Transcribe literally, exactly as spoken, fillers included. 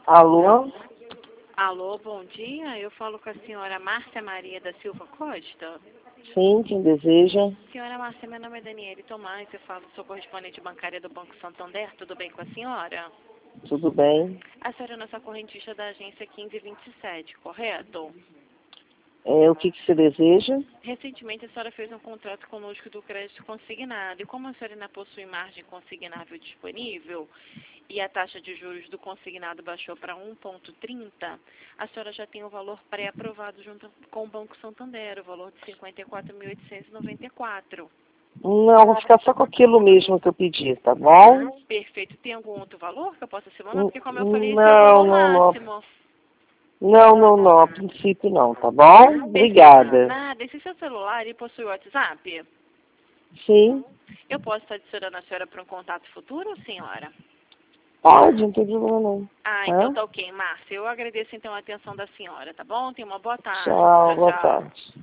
Alô? Alô, bom dia. Eu falo com a senhora Márcia Maria da Silva Costa. Sim, quem deseja? Senhora Márcia, meu nome é Daniele Tomás, eu falo, sou correspondente bancária do Banco Santander. Tudo bem com a senhora? Tudo bem? A senhora é nossa correntista da agência quinze vinte e sete, correto? É, o que, que você deseja? Recentemente a senhora fez um contrato conosco do crédito consignado. E como a senhora ainda possui margem consignável disponível e a taxa de juros do consignado baixou para um vírgula trinta, a senhora já tem o valor pré-aprovado junto com o Banco Santander, o valor de cinquenta e quatro mil oitocentos e noventa e quatro. Não, vou ficar só com aquilo mesmo que eu pedi, tá bom? Perfeito. Tem algum outro valor que eu possa assinar? N- Porque como eu falei, esse é o Não, valor não, não. máximo. Não, não, não. A princípio não, tá bom? Obrigada. Nada. Esse seu celular, ele possui WhatsApp? Sim, Eu posso estar adicionando a senhora para um contato futuro, senhora? pode, não tem problema não. Ah, então Tá? tá ok, Márcia. Eu agradeço então a atenção da senhora, tá bom? Tenha uma boa tarde. Tchau, Tchau, boa tchau. tarde.